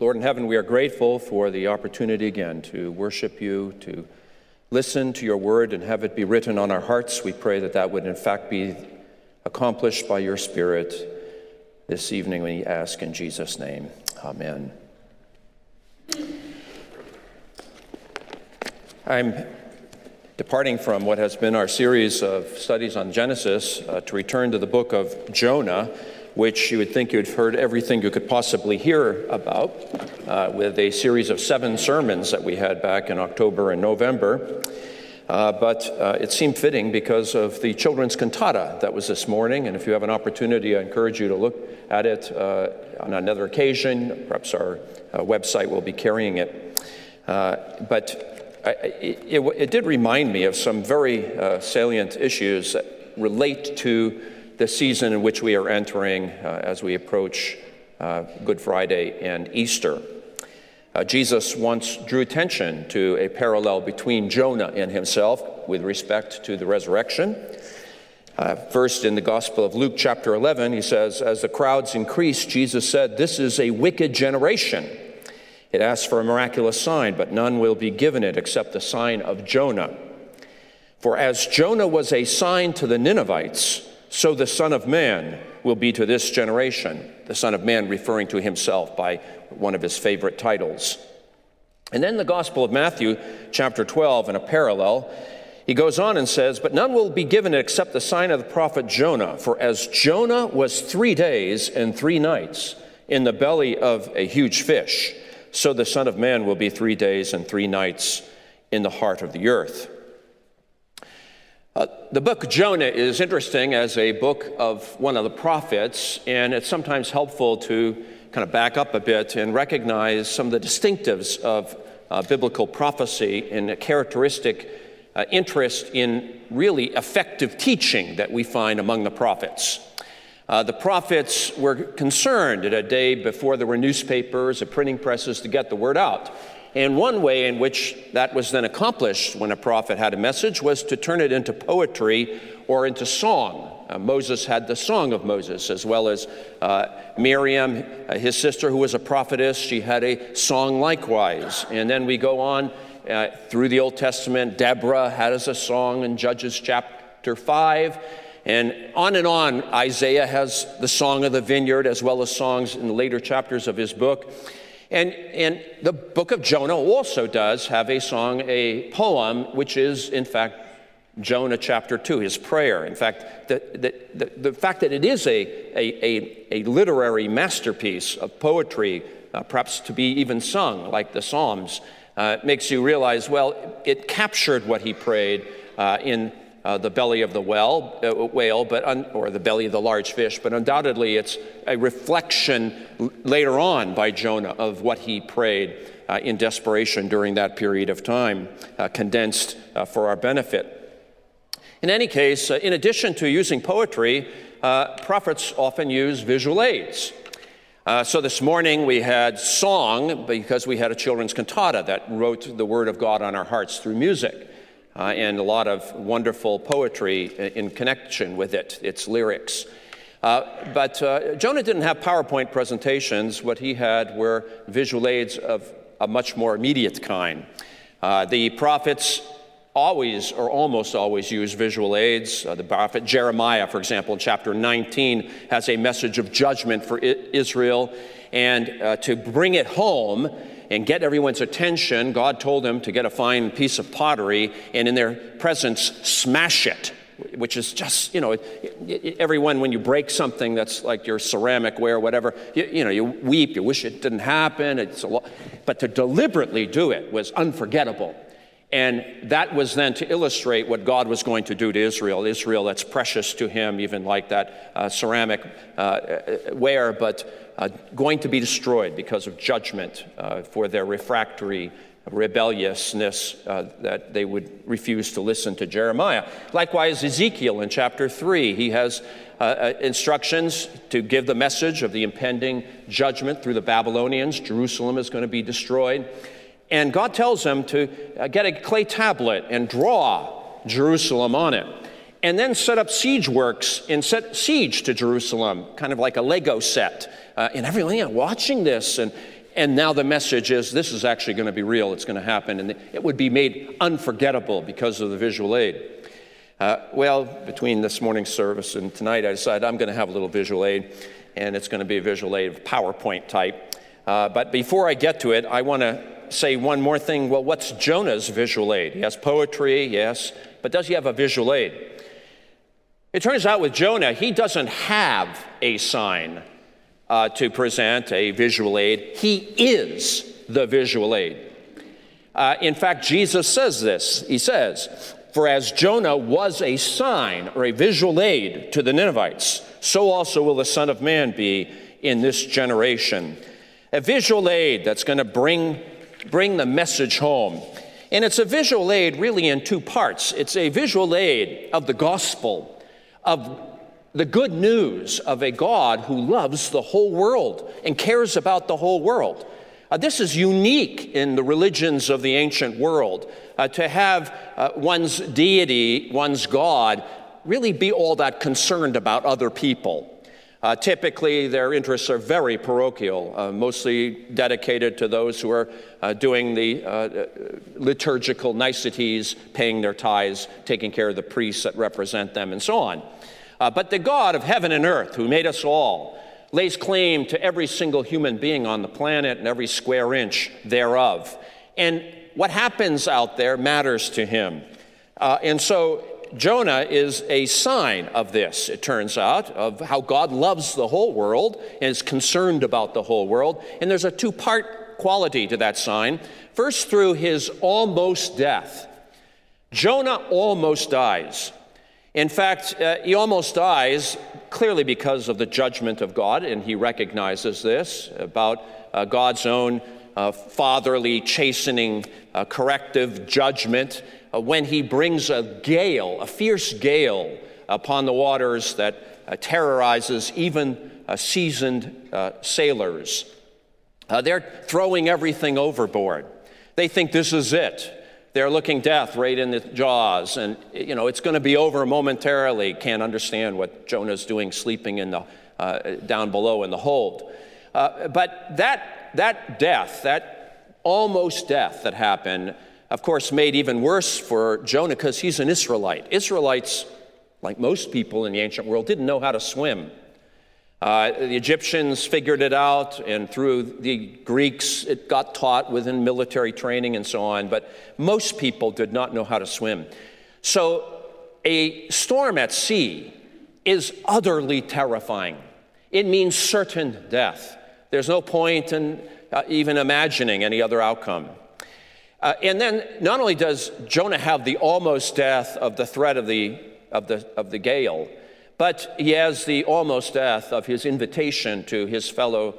Lord in heaven, we are grateful for the opportunity again to worship you, to listen to your word and have it be written on our hearts. We pray that that would in fact be accomplished by your Spirit this evening, we ask in Jesus' name. Amen. I'm departing from what has been our series of studies on Genesis to return to the book of Jonah, which you would think you'd heard everything you could possibly hear about with a series of 7 sermons that we had back in October and November. But it seemed fitting because of the children's cantata that was this morning. And if you have an opportunity, I encourage you to look at it on another occasion. Perhaps our website will be carrying it. But it did remind me of some very salient issues that relate to the season in which we are entering as we approach Good Friday and Easter. Jesus once drew attention to a parallel between Jonah and himself with respect to the resurrection. First, in the Gospel of Luke chapter 11, he says, as the crowds increased, Jesus said, "This is a wicked generation. It asks for a miraculous sign, but none will be given it except the sign of Jonah. For as Jonah was a sign to the Ninevites, so the Son of Man will be to this generation." The Son of Man referring to himself by one of his favorite titles. And then the Gospel of Matthew, chapter 12, in a parallel, he goes on and says, "But none will be given it except the sign of the prophet Jonah. For as Jonah was 3 days and 3 nights in the belly of a huge fish, so the Son of Man will be 3 days and 3 nights in the heart of the earth." The book of Jonah is interesting as a book of one of the prophets, and it's sometimes helpful to kind of back up a bit and recognize some of the distinctives of biblical prophecy and a characteristic interest in really effective teaching that we find among the prophets. The prophets were concerned at a day before there were newspapers or printing presses to get the word out. And one way in which that was then accomplished when a prophet had a message was to turn it into poetry or into song. Moses had the Song of Moses, as well as Miriam, his sister, who was a prophetess. She had a song likewise. And then we go on through the Old Testament. Deborah has a song in Judges chapter 5. And on Isaiah has the Song of the Vineyard, as well as songs in the later chapters of his book. And the book of Jonah also does have a song, a poem, which is, in fact, Jonah chapter 2, his prayer. In fact, the fact that it is a literary masterpiece of poetry, perhaps to be even sung like the Psalms, makes you realize, well, it captured what he prayed in the belly of the whale, or the belly of the large fish, but undoubtedly it's a reflection later on by Jonah of what he prayed in desperation during that period of time, condensed for our benefit. In any case, in addition to using poetry, prophets often use visual aids. So this morning we had song because we had a children's cantata that wrote the word of God on our hearts through music. And a lot of wonderful poetry in connection with it, its lyrics. But Jonah didn't have PowerPoint presentations. What he had were visual aids of a much more immediate kind. The prophets always or almost always use visual aids. The prophet Jeremiah, for example, in chapter 19, has a message of judgment for Israel. And to bring it home and get everyone's attention, God told him to get a fine piece of pottery and in their presence smash it, which is just, everyone, when you break something that's like your ceramic ware or whatever, you weep, you wish it didn't happen. But to deliberately do it was unforgettable. And that was then to illustrate what God was going to do to Israel that's precious to him, even like that ceramic ware, but going to be destroyed because of judgment for their refractory rebelliousness that they would refuse to listen to Jeremiah. Likewise, Ezekiel in chapter 3, he has instructions to give the message of the impending judgment through the Babylonians. Jerusalem is going to be destroyed. And God tells him to get a clay tablet and draw Jerusalem on it, and then set up siege works and set siege to Jerusalem, kind of like a Lego set. And everyone watching this, and And now the message is this is actually going to be real. It's going to happen. And it would be made unforgettable because of the visual aid. Between this morning's service and tonight, I decided I'm going to have a little visual aid. And it's going to be a visual aid of PowerPoint type. But before I get to it, I want to say one more thing. Well, what's Jonah's visual aid? He has poetry, yes, but does he have a visual aid? It turns out with Jonah, he doesn't have a sign to present, a visual aid. He is the visual aid. In fact, Jesus says this. He says, "For as Jonah was a sign or a visual aid to the Ninevites, so also will the Son of Man be in this generation." A visual aid that's going to bring the message home. And it's a visual aid really in two parts. It's a visual aid of the gospel, of the good news of a God who loves the whole world and cares about the whole world. This is unique in the religions of the ancient world, to have one's deity, one's God, really be all that concerned about other people. Typically, their interests are very parochial, mostly dedicated to those who are doing the liturgical niceties, paying their tithes, taking care of the priests that represent them, and so on. But the God of heaven and earth, who made us all, lays claim to every single human being on the planet and every square inch thereof. And what happens out there matters to him. And so Jonah is a sign of this, it turns out, of how God loves the whole world and is concerned about the whole world. And there's a two-part quality to that sign. First, through his almost death. Jonah almost dies. In fact, he almost dies clearly because of the judgment of God, and he recognizes this about God's own fatherly, chastening, corrective judgment when he brings a gale, a fierce gale upon the waters that terrorizes even seasoned sailors. They're throwing everything overboard. They think this is it. They're looking death right in the jaws, and it's going to be over momentarily. Can't understand what Jonah's doing, sleeping in the down below in the hold. But that death, that almost death that happened, of course, made even worse for Jonah because he's an Israelite. Israelites, like most people in the ancient world, didn't know how to swim. The Egyptians figured it out, and through the Greeks, it got taught within military training and so on, but most people did not know how to swim. So a storm at sea is utterly terrifying. It means certain death. There's no point in even imagining any other outcome. And then not only does Jonah have the almost death of the threat of the gale, but he has the almost death of his invitation to his fellow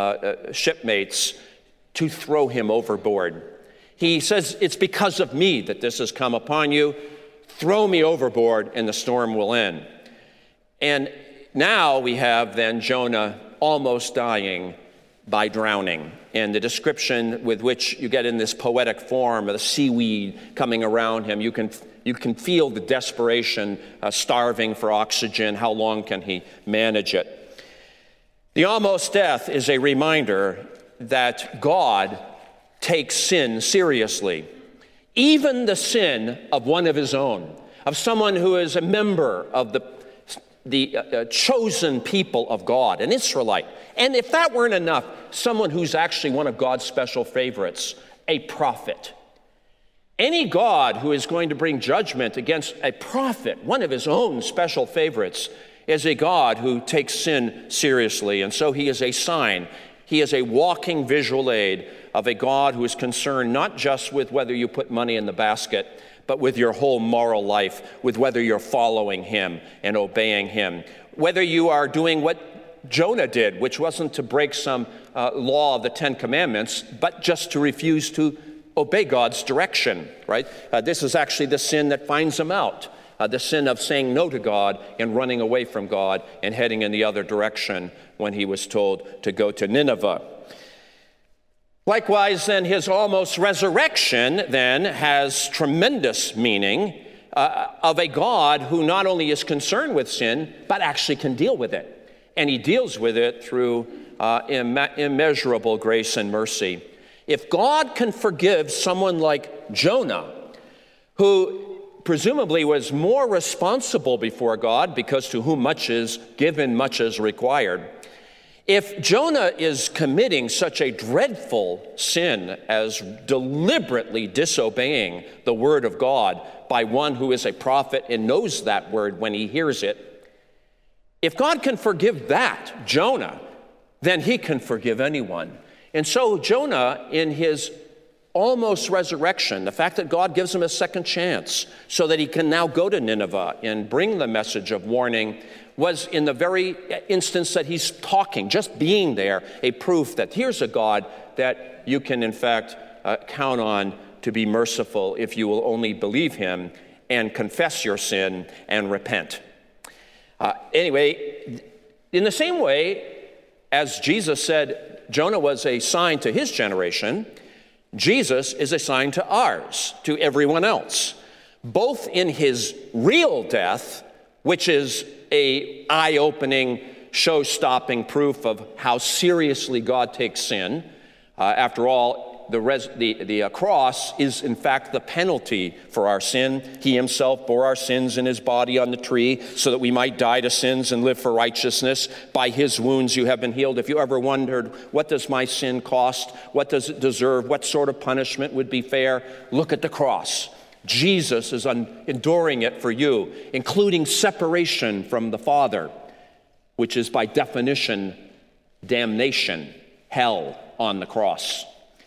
shipmates to throw him overboard. He says, "It's because of me that this has come upon you. Throw me overboard and the storm will end." And now we have then Jonah almost dying by drowning. And the description with which you get in this poetic form of the seaweed coming around him, you can feel the desperation, starving for oxygen. How long can he manage it? The almost death is a reminder that God takes sin seriously. Even the sin of one of his own, of someone who is a member of the chosen people of God, an Israelite. And if that weren't enough, someone who's actually one of God's special favorites, a prophet. Any God who is going to bring judgment against a prophet, one of his own special favorites, is a God who takes sin seriously. And so he is a sign. He is a walking visual aid of a God who is concerned not just with whether you put money in the basket, but with your whole moral life, with whether you're following him and obeying him. Whether you are doing what Jonah did, which wasn't to break some law of the Ten Commandments, but just to refuse to obey God's direction, right? This is actually the sin that finds him out, the sin of saying no to God and running away from God and heading in the other direction when he was told to go to Nineveh. Likewise, then, his almost resurrection then has tremendous meaning of a God who not only is concerned with sin, but actually can deal with it. And he deals with it through immeasurable grace and mercy. If God can forgive someone like Jonah, who presumably was more responsible before God, because to whom much is given, much is required, if Jonah is committing such a dreadful sin as deliberately disobeying the word of God by one who is a prophet and knows that word when he hears it, if God can forgive that, Jonah, then he can forgive anyone. And so Jonah, in his almost resurrection, the fact that God gives him a second chance so that he can now go to Nineveh and bring the message of warning, was in the very instance that he's talking, just being there, a proof that here's a God that you can in fact count on to be merciful if you will only believe him and confess your sin and repent. Anyway, in the same way as Jesus said Jonah was a sign to his generation, Jesus is a sign to ours, to everyone else, both in his real death, which is a eye-opening, show-stopping proof of how seriously God takes sin. After all, the cross is in fact the penalty for our sin. He himself bore our sins in his body on the tree so that we might die to sins and live for righteousness. By his wounds you have been healed. If you ever wondered, what does my sin cost? What does it deserve? What sort of punishment would be fair? Look at the cross. Jesus is enduring it for you, including separation from the Father, which is by definition damnation, hell on the cross.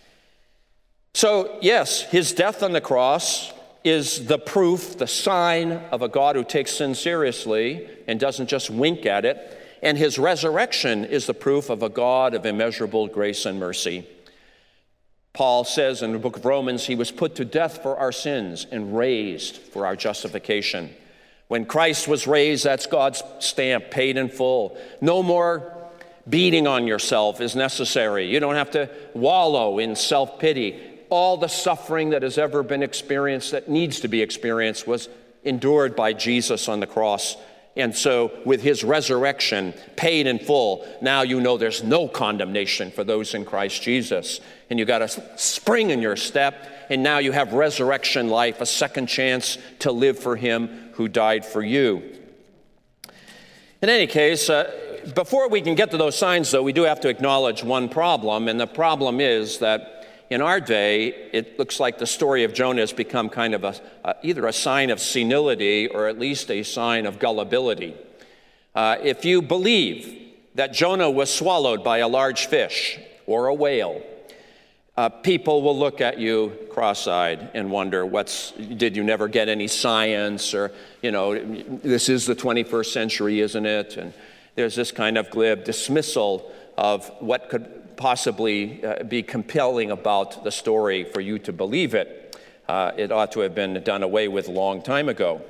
So, yes, his death on the cross is the proof, the sign of a God who takes sin seriously and doesn't just wink at it. And his resurrection is the proof of a God of immeasurable grace and mercy. Paul says in the book of Romans, he was put to death for our sins and raised for our justification. When Christ was raised, that's God's stamp, paid in full. No more beating on yourself is necessary. You don't have to wallow in self-pity. All the suffering that has ever been experienced, that needs to be experienced, was endured by Jesus on the cross. And so with his resurrection paid in full, now you know there's no condemnation for those in Christ Jesus. And you got a spring in your step, and now you have resurrection life, a second chance to live for him who died for you. In any case, before we can get to those signs, though, we do have to acknowledge one problem, and the problem is that in our day, it looks like the story of Jonah has become kind of either a sign of senility or at least a sign of gullibility. If you believe that Jonah was swallowed by a large fish or a whale, people will look at you cross-eyed and wonder, did you never get any science? Or, this is the 21st century, isn't it? And there's this kind of glib dismissal of what could possibly be compelling about the story for you to believe it. It ought to have been done away with a long time ago.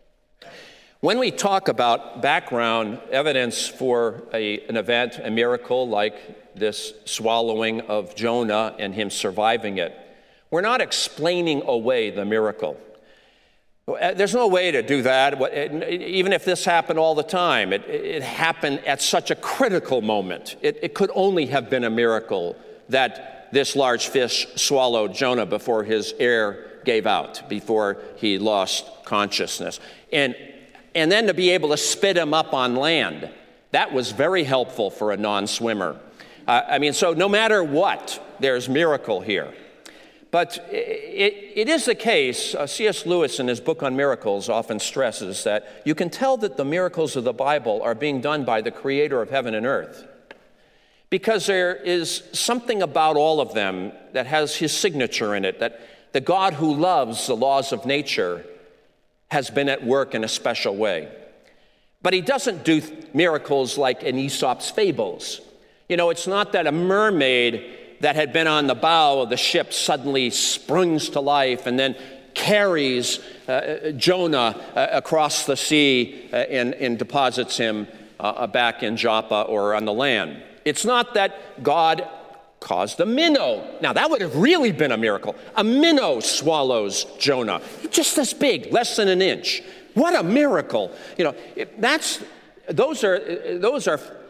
When we talk about background evidence for an event, a miracle like this swallowing of Jonah and him surviving it, we're not explaining away the miracle. There's no way to do that. Even if this happened all the time, it happened at such a critical moment. It could only have been a miracle that this large fish swallowed Jonah before his air gave out, before he lost consciousness. And then to be able to spit him up on land, that was very helpful for a non-swimmer. So no matter what, there's miracle here. But it is the case, C.S. Lewis in his book on miracles often stresses that you can tell that the miracles of the Bible are being done by the creator of heaven and earth, because there is something about all of them that has his signature in it, that the God who loves the laws of nature has been at work in a special way. But he doesn't do miracles like in Aesop's fables. It's not that a mermaid that had been on the bow of the ship suddenly springs to life and then carries Jonah across the sea and deposits him back in Joppa or on the land. It's not that God caused a minnow. Now, that would have really been a miracle. A minnow swallows Jonah. Just this big, less than an inch. What a miracle. Those are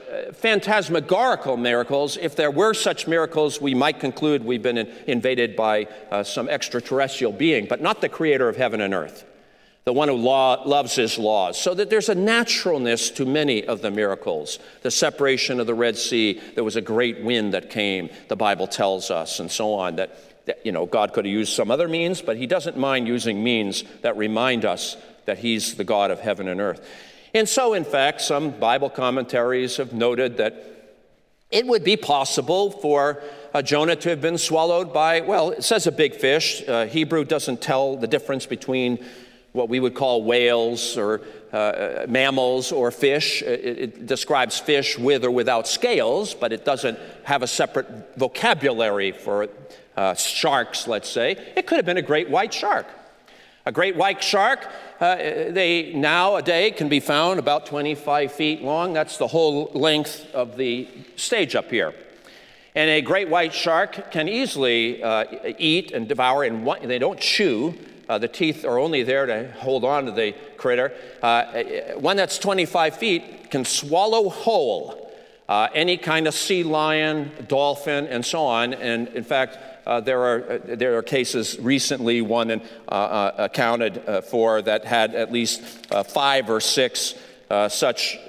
phantasmagorical miracles. If there were such miracles, we might conclude we've been invaded by some extraterrestrial being, but not the creator of heaven and earth, the one who loves his laws. So that there's a naturalness to many of the miracles. The separation of the Red Sea, there was a great wind that came, the Bible tells us, and so on, that God could have used some other means, but he doesn't mind using means that remind us that he's the God of heaven and earth. And so, in fact, some Bible commentaries have noted that it would be possible for Jonah to have been swallowed by, well, it says a big fish. Hebrew doesn't tell the difference between what we would call whales or mammals or fish. It describes fish with or without scales, but it doesn't have a separate vocabulary for sharks, let's say. It could have been a great white shark. A great white shark, they nowadays can be found about 25 feet long. That's the whole length of the stage up here. And a great white shark can easily eat and devour, and they don't chew. The teeth are only there to hold on to the critter. One that's 25 feet can swallow whole any kind of sea lion, dolphin, and so on. And in fact, there are cases recently, one accounted for, that had at least 5 or 6 such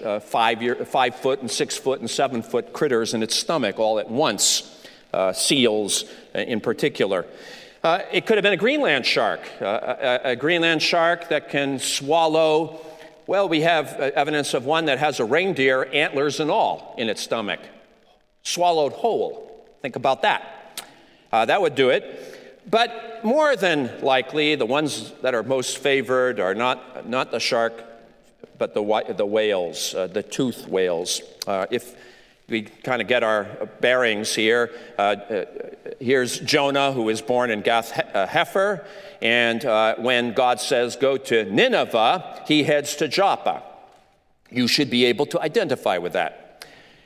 5 foot and 6 foot and 7 foot critters in its stomach all at once, seals in particular. It could have been a Greenland shark, a Greenland shark that can swallow, well, we have evidence of one that has a reindeer, antlers and all, in its stomach, swallowed whole. Think about that. That would do it. But more than likely, the ones that are most favored are not the shark, but the whales, the toothed whales. If we kind of get our bearings here, here's Jonah, who was born in Gath Hepher, and when God says go to Nineveh, he heads to Joppa. You should be able to identify with that.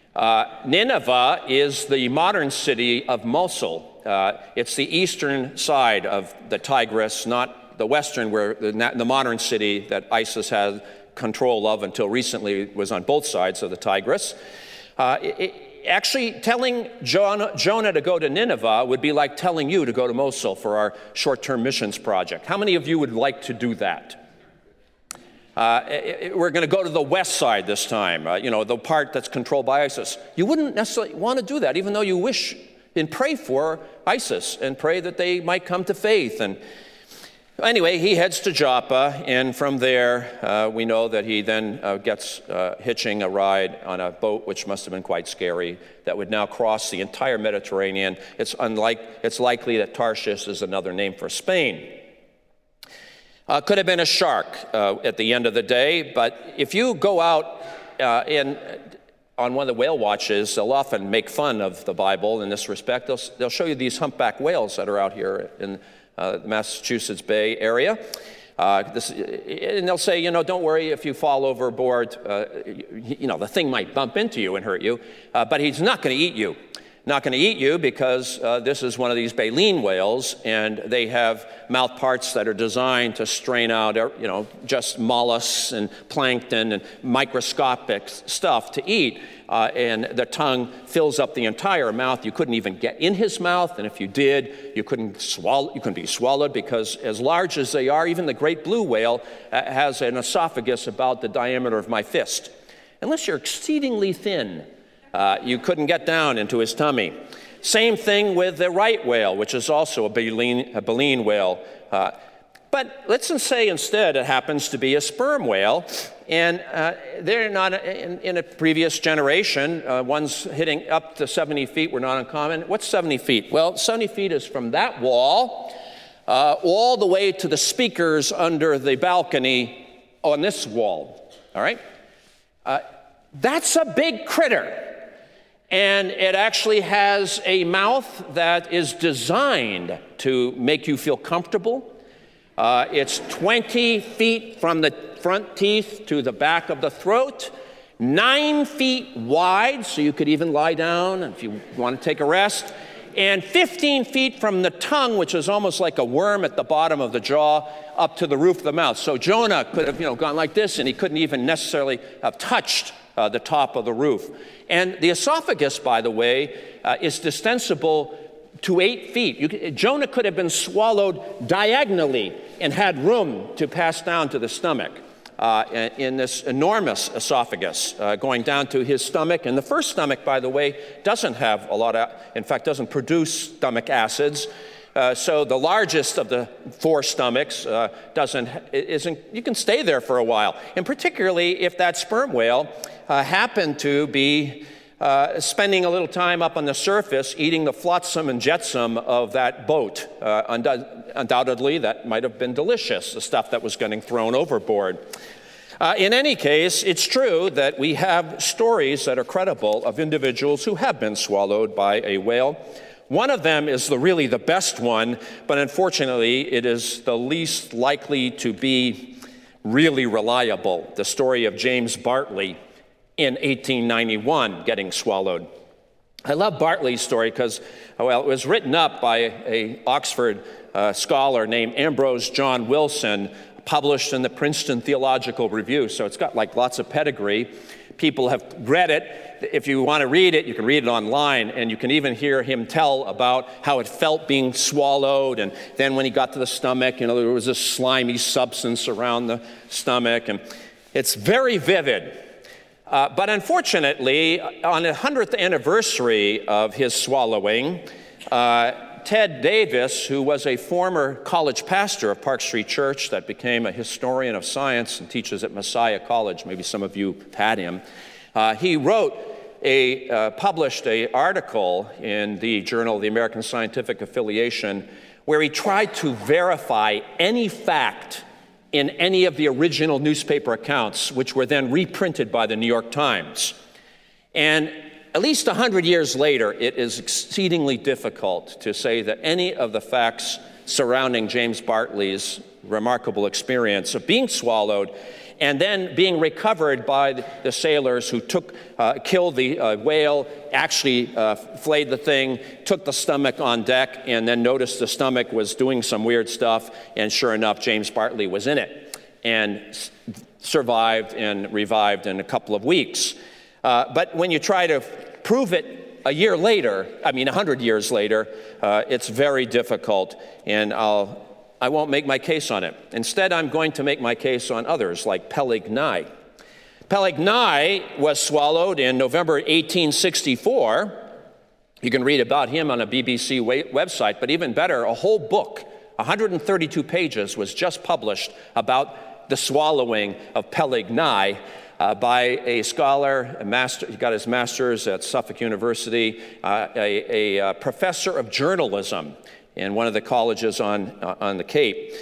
Nineveh is the modern city of Mosul. It's the eastern side of the Tigris, not the western, where the modern city that ISIS had control of until recently was on both sides of the Tigris. Actually, telling Jonah to go to Nineveh would be like telling you to go to Mosul for our short-term missions project. How many of you would like to do that? We're going to go to the west side this time, the part that's controlled by ISIS. You wouldn't necessarily want to do that, even though you wish and pray for ISIS and pray that they might come to faith. And anyway, he heads to Joppa, and from there, we know that he then gets hitching a ride on a boat, which must have been quite scary, that would now cross the entire Mediterranean. It's likely that Tarshish is another name for Spain. Could have been a shark at the end of the day, but if you go out on one of the whale watches, they'll often make fun of the Bible in this respect. They'll show you these humpback whales that are out here in the Massachusetts Bay area. And they'll say, don't worry if you fall overboard. The thing might bump into you and hurt you, but he's not going to eat you. Not going to eat you because this is one of these baleen whales, and they have mouth parts that are designed to strain out, just mollusks and plankton and microscopic stuff to eat. And the tongue fills up the entire mouth. You couldn't even get in his mouth, and if you did, you couldn't be swallowed because as large as they are, even the great blue whale has an esophagus about the diameter of my fist. Unless you're exceedingly thin, you couldn't get down into his tummy. Same thing with the right whale, which is also a baleen whale. But let's say instead it happens to be a sperm whale, and they're not in a previous generation. Ones hitting up to 70 feet were not uncommon. What's 70 feet? Well, 70 feet is from that wall all the way to the speakers under the balcony on this wall. All right? That's a big critter. And it actually has a mouth that is designed to make you feel comfortable. It's 20 feet from the front teeth to the back of the throat, 9 feet wide, so you could even lie down if you want to take a rest, and 15 feet from the tongue, which is almost like a worm at the bottom of the jaw, up to the roof of the mouth. So Jonah could have, gone like this, and he couldn't even necessarily have touched the top of the roof. And the esophagus, by the way, is distensible to 8 feet. Jonah could have been swallowed diagonally and had room to pass down to the stomach in this enormous esophagus going down to his stomach. And the first stomach, by the way, doesn't have a lot of, in fact, doesn't produce stomach acids. So the largest of the 4 stomachs you can stay there for a while. And particularly if that sperm whale happened to be spending a little time up on the surface eating the flotsam and jetsam of that boat. Undoubtedly, that might have been delicious, the stuff that was getting thrown overboard. In any case, it's true that we have stories that are credible of individuals who have been swallowed by a whale. One of them is really the best one, but unfortunately, it is the least likely to be really reliable. The story of James Bartley in 1891 getting swallowed. I love Bartley's story because, it was written up by an Oxford scholar named Ambrose John Wilson, published in the Princeton Theological Review. So it's got lots of pedigree. People have read it. If you want to read it, you can read it online, and you can even hear him tell about how it felt being swallowed, and then when he got to the stomach, there was a slimy substance around the stomach, and it's very vivid. But unfortunately, on the 100th anniversary of his swallowing, Ted Davis, who was a former college pastor of Park Street Church that became a historian of science and teaches at Messiah College, maybe some of you have had him, he published an article in the Journal of the American Scientific Affiliation where he tried to verify any fact in any of the original newspaper accounts, which were then reprinted by the New York Times. And at least 100 years later, it is exceedingly difficult to say that any of the facts surrounding James Bartley's remarkable experience of being swallowed and then being recovered by the sailors who killed the whale, actually flayed the thing, took the stomach on deck, and then noticed the stomach was doing some weird stuff, and sure enough, James Bartley was in it and survived and revived in a couple of weeks. But when you try to prove it 100 years later, it's very difficult, and I won't make my case on it. Instead, I'm going to make my case on others, like Peleg Nye. Peleg Nye was swallowed in November 1864. You can read about him on a BBC website, but even better, a whole book, 132 pages, was just published about the swallowing of Peleg Nye by a scholar, he got his master's at Suffolk University, a professor of journalism in one of the colleges on the Cape.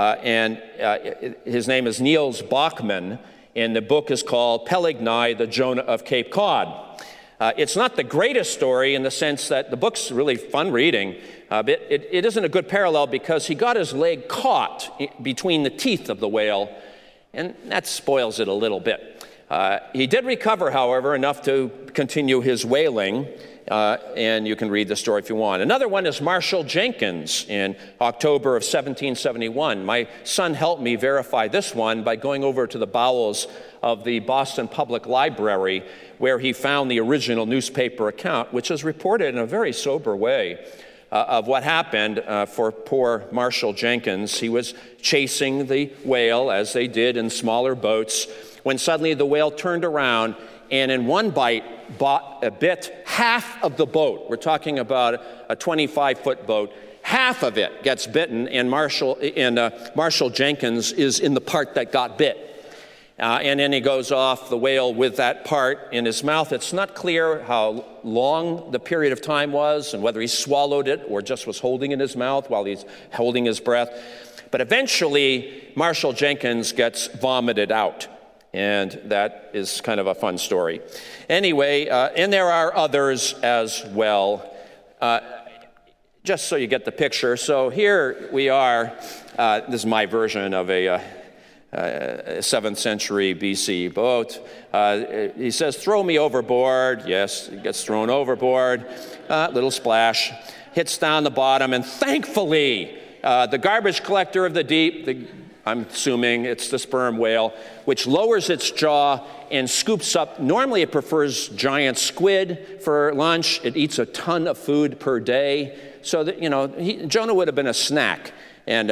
His name is Niels Bachman, and the book is called Peleg Nye, the Jonah of Cape Cod. It's not the greatest story in the sense that the book's really fun reading, but it isn't a good parallel because he got his leg caught between the teeth of the whale, and that spoils it a little bit. He did recover, however, enough to continue his whaling, and you can read the story if you want. Another one is Marshall Jenkins in October of 1771. My son helped me verify this one by going over to the bowels of the Boston Public Library, where he found the original newspaper account, which is reported in a very sober way of what happened for poor Marshall Jenkins. He was chasing the whale, as they did in smaller boats, when suddenly the whale turned around and in one bite bit half of the boat. We're talking about a 25-foot boat. Half of it gets bitten, and Marshall Jenkins is in the part that got bit. And then he goes off the whale with that part in his mouth. It's not clear how long the period of time was and whether he swallowed it or just was holding it in his mouth while he's holding his breath. But eventually, Marshall Jenkins gets vomited out. And that is kind of a fun story. Anyway, and there are others as well. Just so you get the picture. So here we are. This is my version of a 7th century BC boat. He says, "Throw me overboard." Yes, he gets thrown overboard. Little splash. Hits down the bottom, and thankfully, the garbage collector of the deep, the I'm assuming it's the sperm whale, which lowers its jaw and scoops up. Normally it prefers giant squid for lunch. It eats a ton of food per day. So that, Jonah would have been a snack. And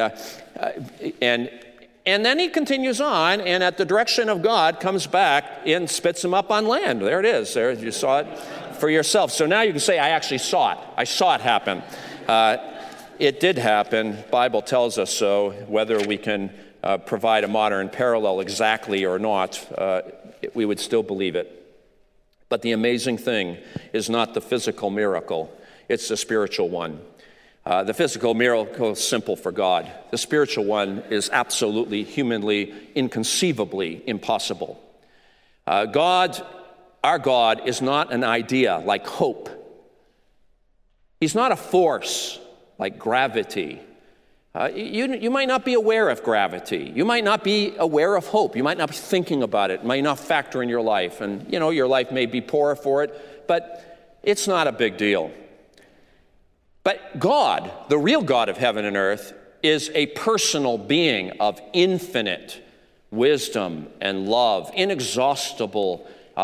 then he continues on, and at the direction of God comes back and spits him up on land. There it is. There, you saw it for yourself. So now you can say, I actually saw it. I saw it happen. It did happen. Bible tells us so. Whether we can provide a modern parallel exactly or not, we would still believe it. But the amazing thing is not the physical miracle. It's the spiritual one. The physical miracle is simple for God. The spiritual one is absolutely, humanly, inconceivably impossible. Our God is not an idea like hope. He's not a force like gravity. You might not be aware of gravity. You might not be aware of hope. You might not be thinking about it. It might not factor in your life. And, your life may be poorer for it, but it's not a big deal. But God, the real God of heaven and earth, is a personal being of infinite wisdom and love, inexhaustible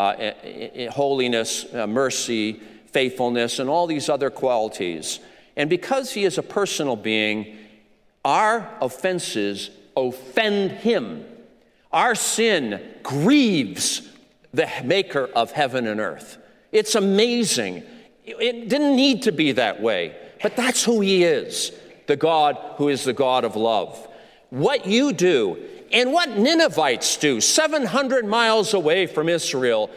holiness, mercy, faithfulness, and all these other qualities. And because he is a personal being, our offenses offend him. Our sin grieves the maker of heaven and earth. It's amazing. It didn't need to be that way, but that's who he is, the God who is the God of love. What you do and what Ninevites do 700 miles away from Israel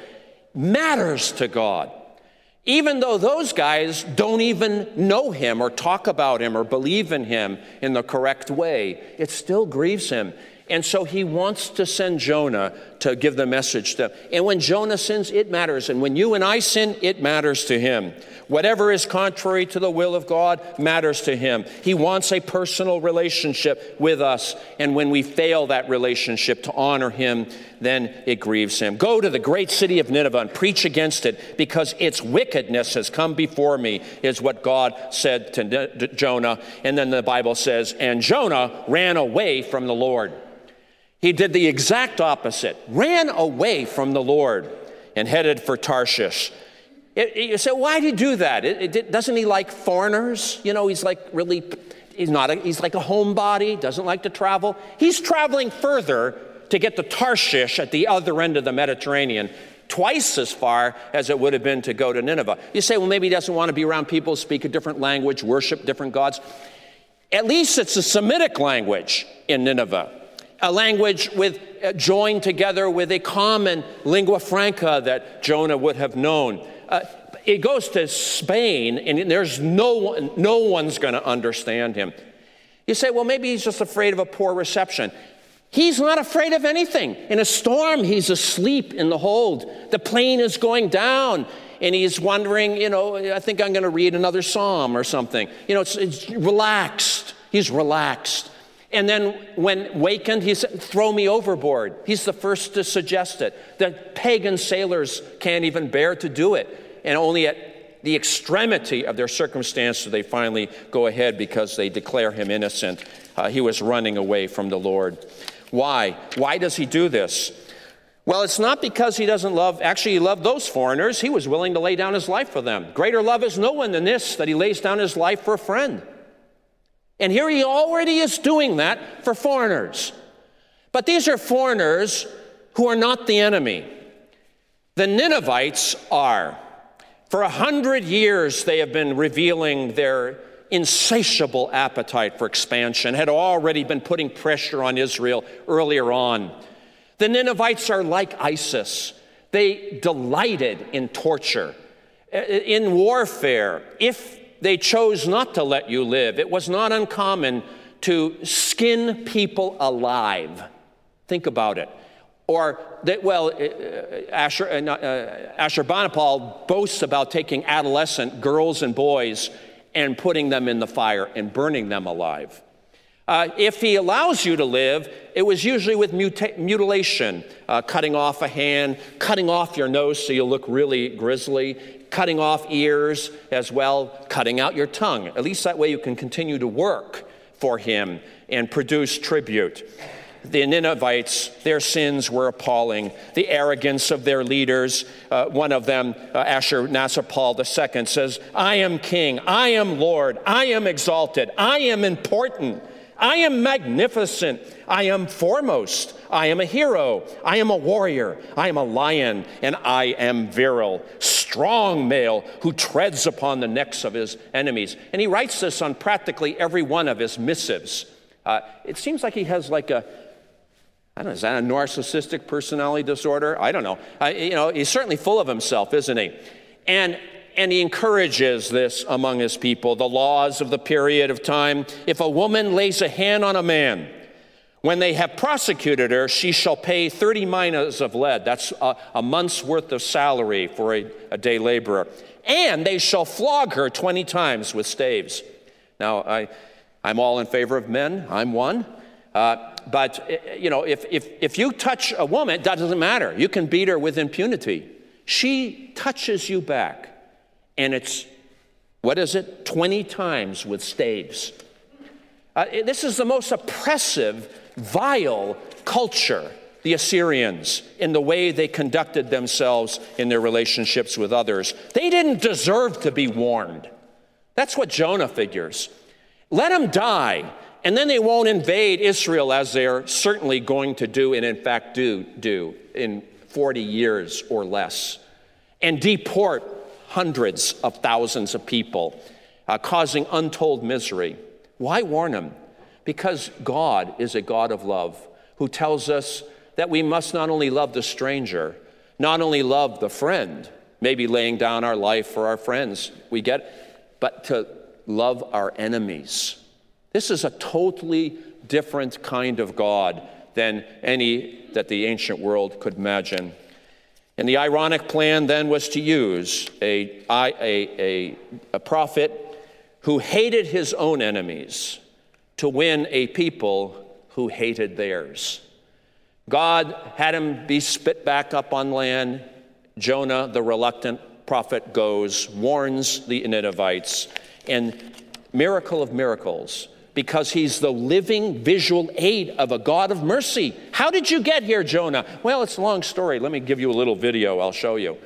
matters to God. Even though those guys don't even know him or talk about him or believe in him in the correct way, it still grieves him. And so he wants to send Jonah to give the message to them. And when Jonah sins, it matters. And when you and I sin, it matters to him. Whatever is contrary to the will of God matters to him. He wants a personal relationship with us. And when we fail that relationship to honor him, then it grieves him. Go to the great city of Nineveh and preach against it, because its wickedness has come before me, is what God said to Jonah. And then the Bible says, and Jonah ran away from the Lord. He did the exact opposite, ran away from the Lord and headed for Tarshish. You say, why did he do that? Doesn't he like foreigners? He's like really, he's like a homebody, doesn't like to travel. He's traveling further to get to Tarshish at the other end of the Mediterranean, twice as far as it would have been to go to Nineveh. You say, well, maybe he doesn't want to be around people who speak a different language, worship different gods. At least it's a Semitic language in Nineveh. A language joined together with a common lingua franca that Jonah would have known. It goes to Spain, and there's no one's going to understand him. You say, well, maybe he's just afraid of a poor reception. He's not afraid of anything. In a storm, he's asleep in the hold. The plane is going down, and he's wondering, I think I'm going to read another psalm or something. It's relaxed. He's relaxed. And then when wakened, he said, throw me overboard. He's the first to suggest it. The pagan sailors can't even bear to do it. And only at the extremity of their circumstance do they finally go ahead, because they declare him innocent. He was running away from the Lord. Why? Why does he do this? Well, it's not because he doesn't love, actually he loved those foreigners. He was willing to lay down his life for them. Greater love is no one than this, that he lays down his life for a friend. And here he already is doing that for foreigners. But these are foreigners who are not the enemy. The Ninevites are. For 100 years, they have been revealing their insatiable appetite for expansion, had already been putting pressure on Israel earlier on. The Ninevites are like ISIS. They delighted in torture, in warfare. If they chose not to let you live, it was not uncommon to skin people alive. Think about it. Or, Ashurbanipal boasts about taking adolescent girls and boys and putting them in the fire and burning them alive. If he allows you to live, it was usually with mutilation, cutting off a hand, cutting off your nose so you look really grisly, cutting off ears as well, cutting out your tongue. At least that way you can continue to work for him and produce tribute. the Ninevites, their sins were appalling. The arrogance of their leaders, one of them, Ashurnasirpal II, says, I am king, I am Lord, I am exalted, I am important, I am magnificent, I am foremost, I am a hero, I am a warrior, I am a lion, and I am virile, strong male who treads upon the necks of his enemies. And he writes this on practically every one of his missives. It seems like he has like a, I don't know, is that a narcissistic personality disorder? I don't know. He's certainly full of himself, isn't he? And he encourages this among his people, the laws of the period of time. If a woman lays a hand on a man, when they have prosecuted her, she shall pay 30 minas of lead. That's a month's worth of salary for a day laborer. And they shall flog her 20 times with staves. Now, I'm all in favor of men. I'm one. But if you touch a woman, that doesn't matter. You can beat her with impunity. She touches you back. And it's, 20 times with staves. This is the most oppressive, vile culture, the Assyrians, in the way they conducted themselves in their relationships with others. They didn't deserve to be warned. That's what Jonah figures. Let them die, and then they won't invade Israel as they're certainly going to do, and in fact do in 40 years or less, and deport hundreds of thousands of people, causing untold misery. Why warn them? Because God is a God of love who tells us that we must not only love the stranger, not only love the friend, maybe laying down our life for our friends, but to love our enemies. This is a totally different kind of God than any that the ancient world could imagine. And the ironic plan then was to use a prophet who hated his own enemies to win a people who hated theirs. God had him be spit back up on land. Jonah, the reluctant prophet, goes, warns the Ninevites, and miracle of miracles, because he's the living visual aid of a God of mercy. How did you get here, Jonah? Well, it's a long story. Let me give you a little video. I'll show you.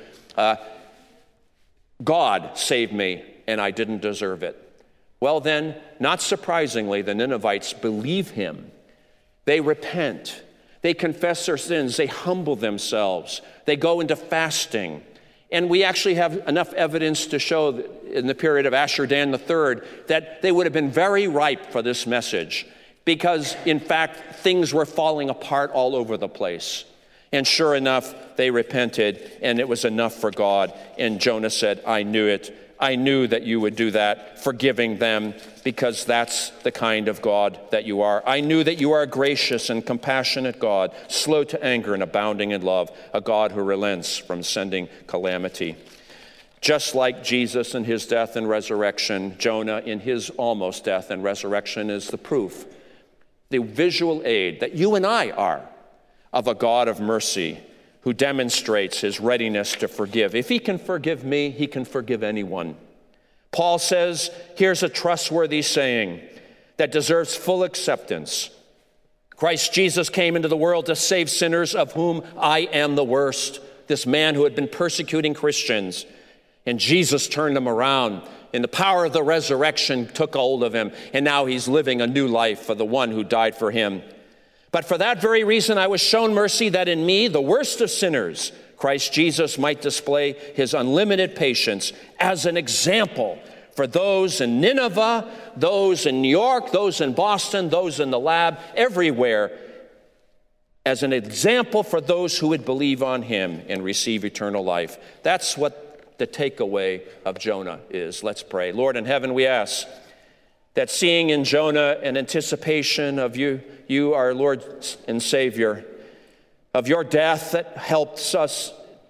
God saved me, and I didn't deserve it. Well, then, not surprisingly, the Ninevites believe him. They repent. They confess their sins. They humble themselves. They go into fasting. And we actually have enough evidence to show that in the period of Ashurdan III that they would have been very ripe for this message, because, in fact, things were falling apart all over the place. And sure enough, they repented, and it was enough for God. And Jonah said, I knew it. I knew that you would do that, forgiving them, because that's the kind of God that you are. I knew that you are a gracious and compassionate God, slow to anger and abounding in love, a God who relents from sending calamity. Just like Jesus in his death and resurrection, Jonah in his almost death and resurrection is the proof, the visual aid that you and I are of a God of mercy who demonstrates his readiness to forgive. If he can forgive me, he can forgive anyone. Paul says, here's a trustworthy saying that deserves full acceptance. Christ Jesus came into the world to save sinners, of whom I am the worst. This man who had been persecuting Christians. And Jesus turned him around, and the power of the resurrection took hold of him, and now he's living a new life for the one who died for him. But for that very reason, I was shown mercy, that in me, the worst of sinners, Christ Jesus might display his unlimited patience as an example for those in Nineveh, those in New York, those in Boston, those in the lab, everywhere, as an example for those who would believe on him and receive eternal life. That's what the takeaway of Jonah is. Let's pray. Lord in heaven, we ask that seeing in Jonah an anticipation of you, our Lord and Savior, of your death that helps us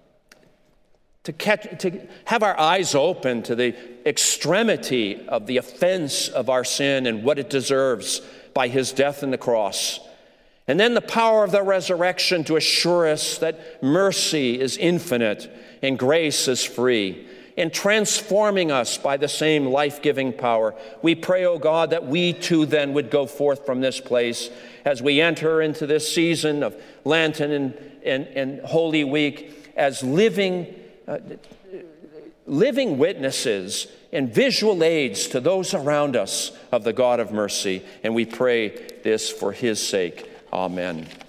to have our eyes open to the extremity of the offense of our sin and what it deserves by his death on the cross. And then the power of the resurrection to assure us that mercy is infinite and grace is free. and transforming us by the same life-giving power. We pray, O God, that we too then would go forth from this place as we enter into this season of Lenten and Holy Week as living witnesses and visual aids to those around us of the God of mercy. And we pray this for his sake. Amen.